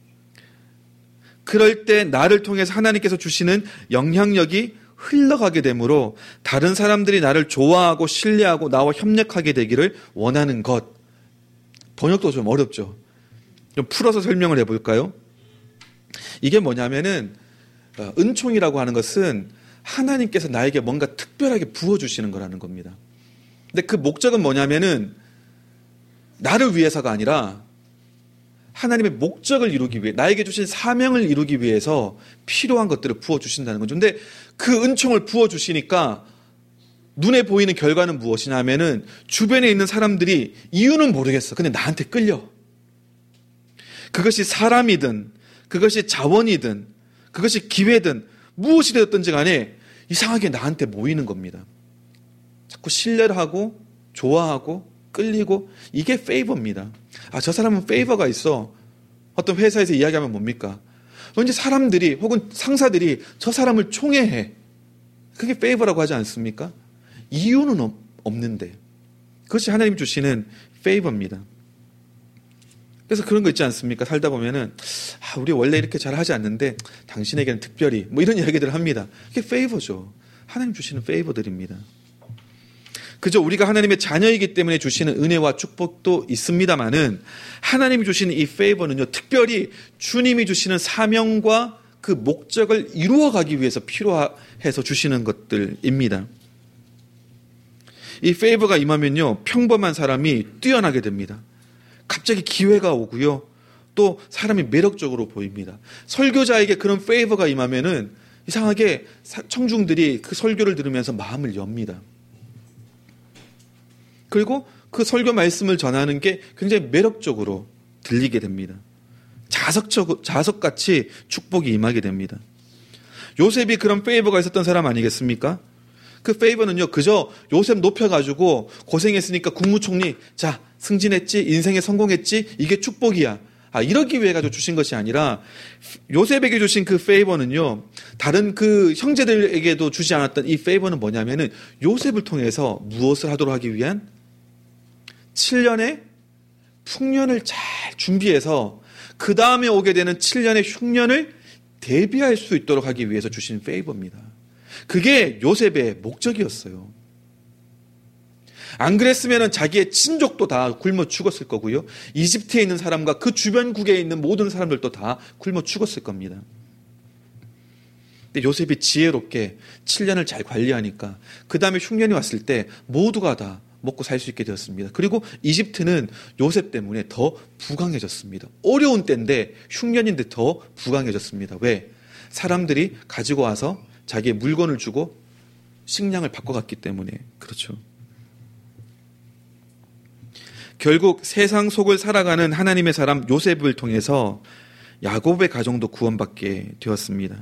[SPEAKER 1] 그럴 때 나를 통해서 하나님께서 주시는 영향력이 흘러가게 되므로 다른 사람들이 나를 좋아하고 신뢰하고 나와 협력하게 되기를 원하는 것. 번역도 좀 어렵죠. 좀 풀어서 설명을 해볼까요? 이게 뭐냐면은, 은총이라고 하는 것은 하나님께서 나에게 뭔가 특별하게 부어주시는 거라는 겁니다. 근데 그 목적은 뭐냐면은, 나를 위해서가 아니라 하나님의 목적을 이루기 위해, 나에게 주신 사명을 이루기 위해서 필요한 것들을 부어주신다는 거죠. 근데 그 은총을 부어주시니까 눈에 보이는 결과는 무엇이냐 하면은, 주변에 있는 사람들이 이유는 모르겠어. 근데 나한테 끌려. 그것이 사람이든, 그것이 자원이든, 그것이 기회든, 무엇이 되었든지 간에 이상하게 나한테 모이는 겁니다. 자꾸 신뢰를 하고 좋아하고 끌리고 이게 페이버입니다. 아, 저 사람은 페이버가 있어. 어떤 회사에서 이야기하면 뭡니까? 왠지 사람들이 혹은 상사들이 저 사람을 총애해. 그게 페이버라고 하지 않습니까? 이유는 없, 없는데 그것이 하나님 주시는 페이버입니다. 그래서 그런 거 있지 않습니까? 살다 보면은 아, 우리 원래 이렇게 잘하지 않는데 당신에게는 특별히 뭐 이런 이야기들을 합니다. 그게 페이버죠. 하나님 주시는 페이버들입니다. 그저 우리가 하나님의 자녀이기 때문에 주시는 은혜와 축복도 있습니다만은 하나님이 주시는 이 페이버는요, 특별히 주님이 주시는 사명과 그 목적을 이루어가기 위해서 필요해서 주시는 것들입니다. 이 페이버가 임하면요, 평범한 사람이 뛰어나게 됩니다. 갑자기 기회가 오고요, 또 사람이 매력적으로 보입니다. 설교자에게 그런 페이버가 임하면은 이상하게 청중들이 그 설교를 들으면서 마음을 엽니다. 그리고 그 설교 말씀을 전하는 게 굉장히 매력적으로 들리게 됩니다. 자석적, 자석같이 축복이 임하게 됩니다. 요셉이 그런 페이버가 있었던 사람 아니겠습니까? 그 페이버는요, 그저 요셉 높여가지고 고생했으니까 국무총리, 자, 승진했지, 인생에 성공했지, 이게 축복이야. 아, 이러기 위해 가지고 주신 것이 아니라 요셉에게 주신 그 페이버는요, 다른 그 형제들에게도 주지 않았던 이 페이버는 뭐냐면은 요셉을 통해서 무엇을 하도록 하기 위한 칠 년의 풍년을 잘 준비해서 그 다음에 오게 되는 칠 년의 흉년을 대비할 수 있도록 하기 위해서 주신 페이버입니다. 그게 요셉의 목적이었어요. 안 그랬으면 자기의 친족도 다 굶어 죽었을 거고요. 이집트에 있는 사람과 그 주변국에 있는 모든 사람들도 다 굶어 죽었을 겁니다. 근데 요셉이 지혜롭게 칠 년을 잘 관리하니까 그 다음에 흉년이 왔을 때 모두가 다 먹고 살 수 있게 되었습니다. 그리고 이집트는 요셉 때문에 더 부강해졌습니다. 어려운 때인데 흉년인데 더 부강해졌습니다. 왜? 사람들이 가지고 와서 자기의 물건을 주고 식량을 바꿔갔기 때문에 그렇죠. 결국 세상 속을 살아가는 하나님의 사람 요셉을 통해서 야곱의 가정도 구원받게 되었습니다.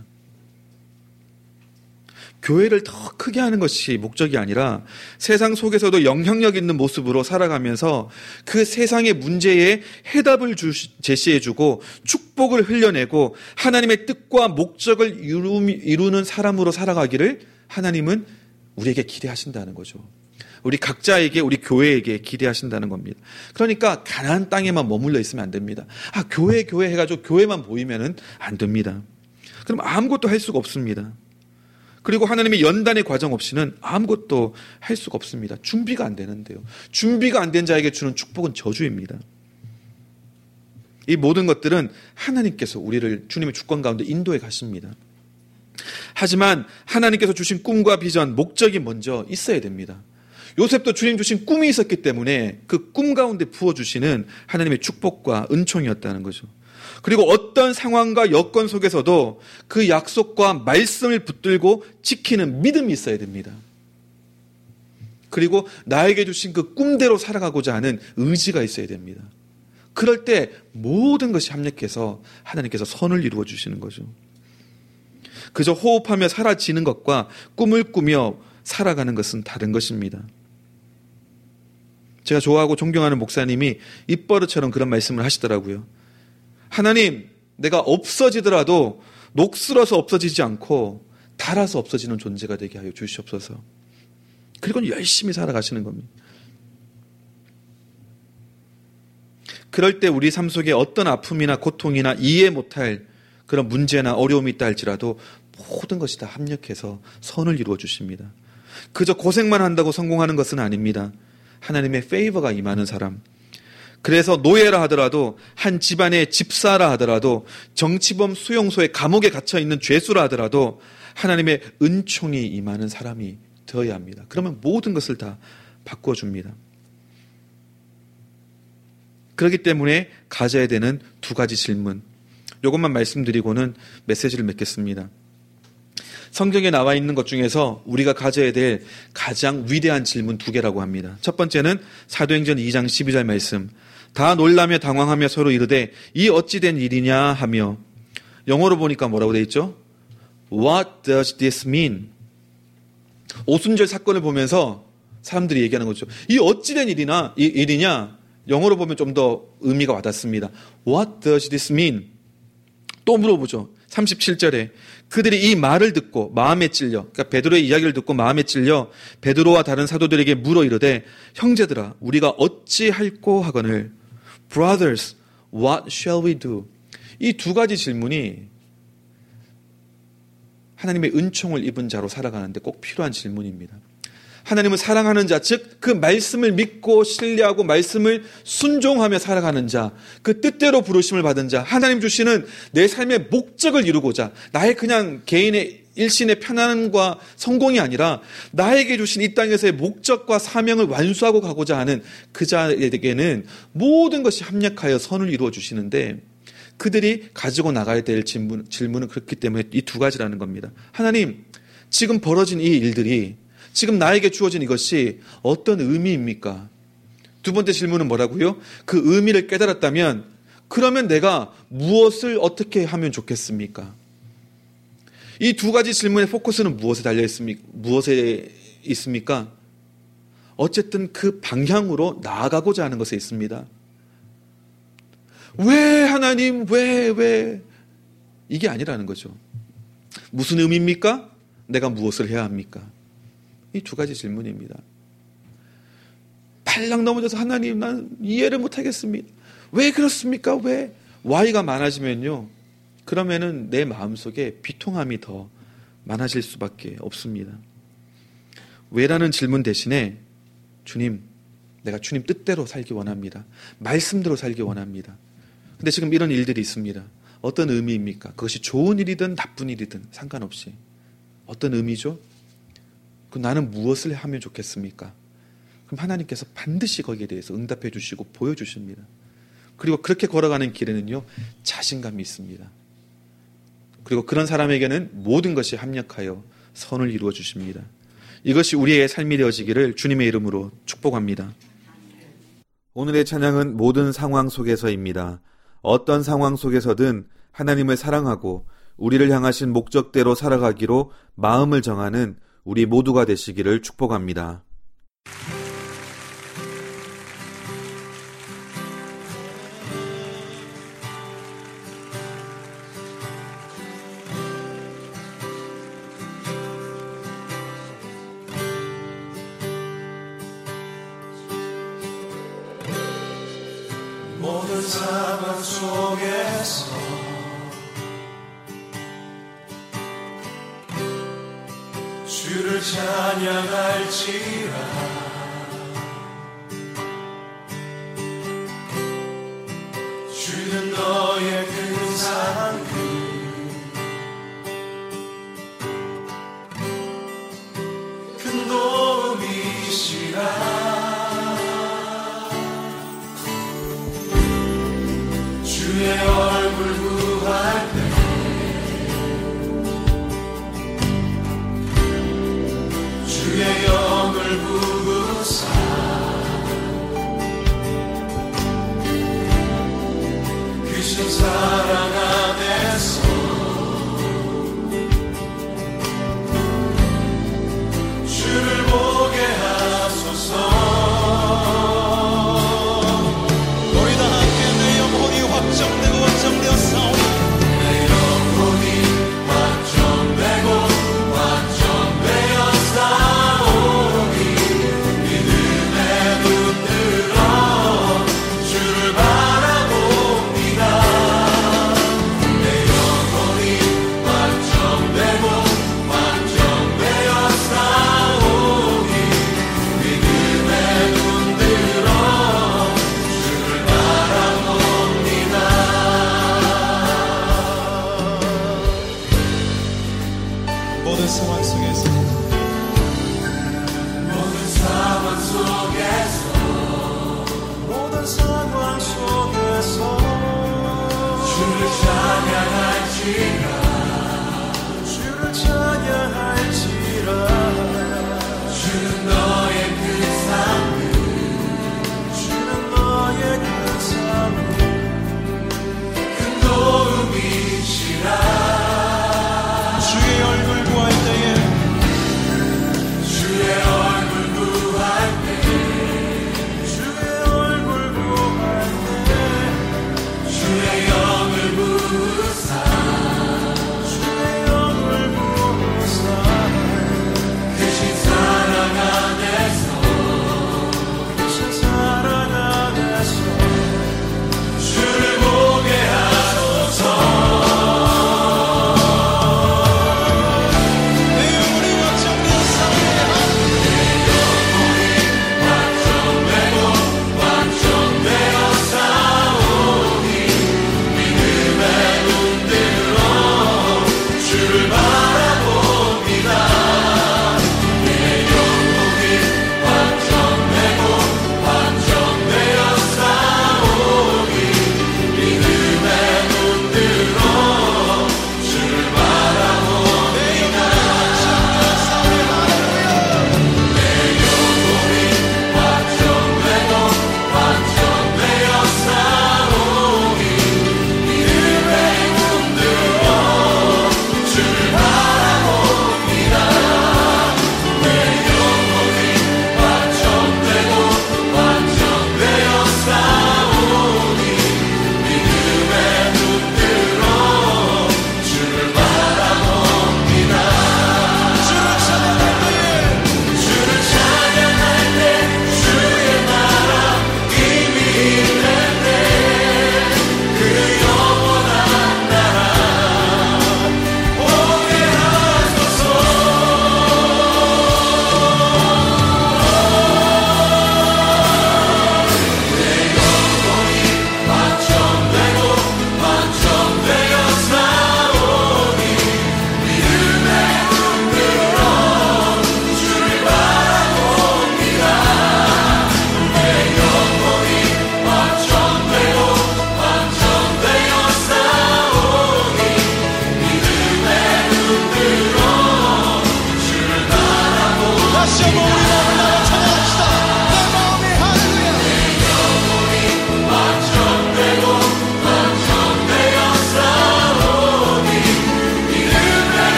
[SPEAKER 1] 교회를 더 크게 하는 것이 목적이 아니라 세상 속에서도 영향력 있는 모습으로 살아가면서 그 세상의 문제에 해답을 주, 제시해주고 축복을 흘려내고 하나님의 뜻과 목적을 이루, 이루는 사람으로 살아가기를 하나님은 우리에게 기대하신다는 거죠. 우리 각자에게, 우리 교회에게 기대하신다는 겁니다. 그러니까 가나안 땅에만 머물러 있으면 안 됩니다. 아, 교회, 교회 해가지고 교회만 보이면은 안 됩니다. 그럼 아무것도 할 수가 없습니다. 그리고 하나님의 연단의 과정 없이는 아무것도 할 수가 없습니다. 준비가 안 되는데요. 준비가 안 된 자에게 주는 축복은 저주입니다. 이 모든 것들은 하나님께서 우리를 주님의 주권 가운데 인도해 가십니다. 하지만 하나님께서 주신 꿈과 비전, 목적이 먼저 있어야 됩니다. 요셉도 주님 주신 꿈이 있었기 때문에 그 꿈 가운데 부어주시는 하나님의 축복과 은총이었다는 거죠. 그리고 어떤 상황과 여건 속에서도 그 약속과 말씀을 붙들고 지키는 믿음이 있어야 됩니다. 그리고 나에게 주신 그 꿈대로 살아가고자 하는 의지가 있어야 됩니다. 그럴 때 모든 것이 합력해서 하나님께서 선을 이루어 주시는 거죠. 그저 호흡하며 사라지는 것과 꿈을 꾸며 살아가는 것은 다른 것입니다. 제가 좋아하고 존경하는 목사님이 입버릇처럼 그런 말씀을 하시더라고요. 하나님, 내가 없어지더라도 녹슬어서 없어지지 않고 닳아서 없어지는 존재가 되게 하여 주시옵소서. 그리고는 열심히 살아가시는 겁니다. 그럴 때 우리 삶 속에 어떤 아픔이나 고통이나 이해 못할 그런 문제나 어려움이 있다 할지라도 모든 것이 다 합력해서 선을 이루어 주십니다. 그저 고생만 한다고 성공하는 것은 아닙니다. 하나님의 페이버가 임하는 사람, 그래서 노예라 하더라도, 한 집안의 집사라 하더라도, 정치범 수용소의 감옥에 갇혀있는 죄수라 하더라도 하나님의 은총이 임하는 사람이 되어야 합니다. 그러면 모든 것을 다 바꿔줍니다. 그렇기 때문에 가져야 되는 두 가지 질문, 이것만 말씀드리고는 메시지를 맺겠습니다. 성경에 나와 있는 것 중에서 우리가 가져야 될 가장 위대한 질문 두 개라고 합니다. 첫 번째는 사도행전 이 장 십이 절 말씀, 다 놀라며 당황하며 서로 이르되 이 어찌 된 일이냐 하며, 영어로 보니까 뭐라고 되어 있죠? What does this mean? 오순절 사건을 보면서 사람들이 얘기하는 거죠. 이 어찌된 일이나, 이 일이냐? 영어로 보면 좀 더 의미가 와닿습니다. What does this mean? 또 물어보죠. 삼십칠 절에 그들이 이 말을 듣고 마음에 찔려, 그러니까 베드로의 이야기를 듣고 마음에 찔려 베드로와 다른 사도들에게 물어 이르되 형제들아 우리가 어찌 할꼬 하거늘 Brothers, what shall we do? 이 두 가지 질문이 하나님의 은총을 입은 자로 살아가는데 꼭 필요한 질문입니다. 하나님을 사랑하는 자, 즉 그 말씀을 믿고 신뢰하고 말씀을 순종하며 살아가는 자, 그 뜻대로 부르심을 받은 자, 하나님 주시는 내 삶의 목적을 이루고자 나의 그냥 개인의 일신의 편안함과 성공이 아니라 나에게 주신 이 땅에서의 목적과 사명을 완수하고 가고자 하는 그 자에게는 모든 것이 합력하여 선을 이루어 주시는데 그들이 가지고 나가야 될 질문, 질문은 그렇기 때문에 이 두 가지라는 겁니다. 하나님, 지금 벌어진 이 일들이 지금 나에게 주어진 이것이 어떤 의미입니까? 두 번째 질문은 뭐라고요? 그 의미를 깨달았다면 그러면 내가 무엇을 어떻게 하면 좋겠습니까? 이 두 가지 질문의 포커스는 무엇에 달려 있습니까? 무엇에 있습니까? 어쨌든 그 방향으로 나아가고자 하는 것에 있습니다. 왜 하나님, 왜, 왜? 이게 아니라는 거죠. 무슨 의미입니까? 내가 무엇을 해야 합니까? 이 두 가지 질문입니다. 팔랑 넘어져서 하나님, 난 이해를 못하겠습니다. 왜 그렇습니까? 왜? Why가 많아지면요. 그러면은 내 마음속에 비통함이 더 많아질 수밖에 없습니다. 왜라는 질문 대신에 주님, 내가 주님 뜻대로 살기 원합니다. 말씀대로 살기 원합니다. 근데 지금 이런 일들이 있습니다. 어떤 의미입니까? 그것이 좋은 일이든 나쁜 일이든 상관없이. 어떤 의미죠? 그럼 나는 무엇을 하면 좋겠습니까? 그럼 하나님께서 반드시 거기에 대해서 응답해 주시고 보여주십니다. 그리고 그렇게 걸어가는 길에는요, 자신감이 있습니다. 그리고 그런 사람에게는 모든 것이 합력하여 선을 이루어 주십니다. 이것이 우리의 삶이 되어지기를 주님의 이름으로 축복합니다. 오늘의 찬양은 모든 상황 속에서입니다. 어떤 상황 속에서든 하나님을 사랑하고 우리를 향하신 목적대로 살아가기로 마음을 정하는 우리 모두가 되시기를 축복합니다.
[SPEAKER 2] 모든 상황 속에서 주를 찬양할지라 주는 너의 큰 사랑 큰 도움이시라 주의 얼굴 구할 때 주의 영을 부으사 크신 사랑 안에서 주를 보게 하소서. 우리 다 함께 내 영혼이 확정되고 확정되었사오니 내 영혼이 확정되고 확정되었사오니 믿음의 눈 들어 주를 바라봅니다. 내 영혼이 확정되고 확정되었사오니 믿음의 눈 들어 주를 바라봅니다. 모든 상황 속에서 모든 상황 속에서 모든 상황 속에서 주를 찬양할지라